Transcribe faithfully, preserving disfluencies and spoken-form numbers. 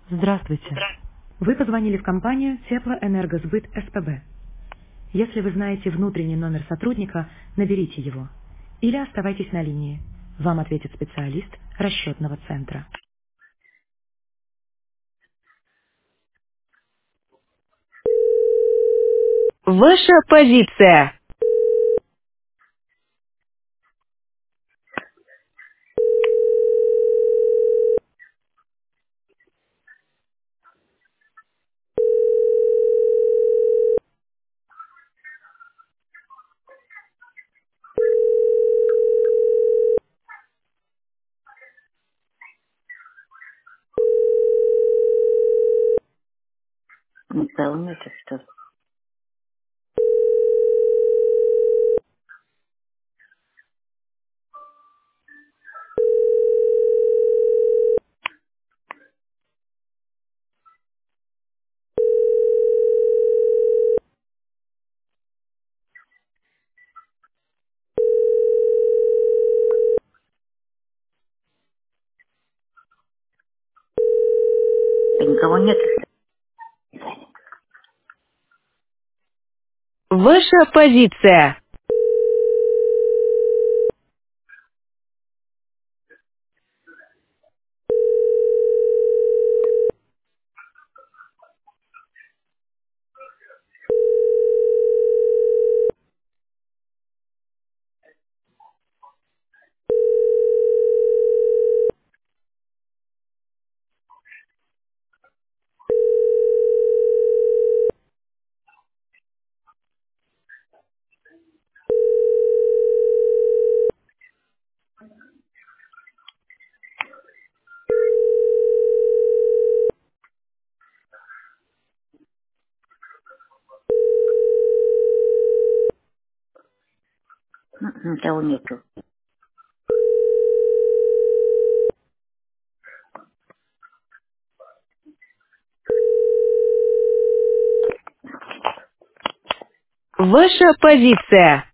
Здравствуйте. Вы позвонили в компанию Теплоэнергосбыт СПБ. Если вы знаете внутренний номер сотрудника, наберите его. Или оставайтесь на линии. Вам ответит специалист расчетного центра. Ваша позиция. Никого нет, что ли? Да никого нет. Ваша позиция. М, Никого нету. Ваша позиция.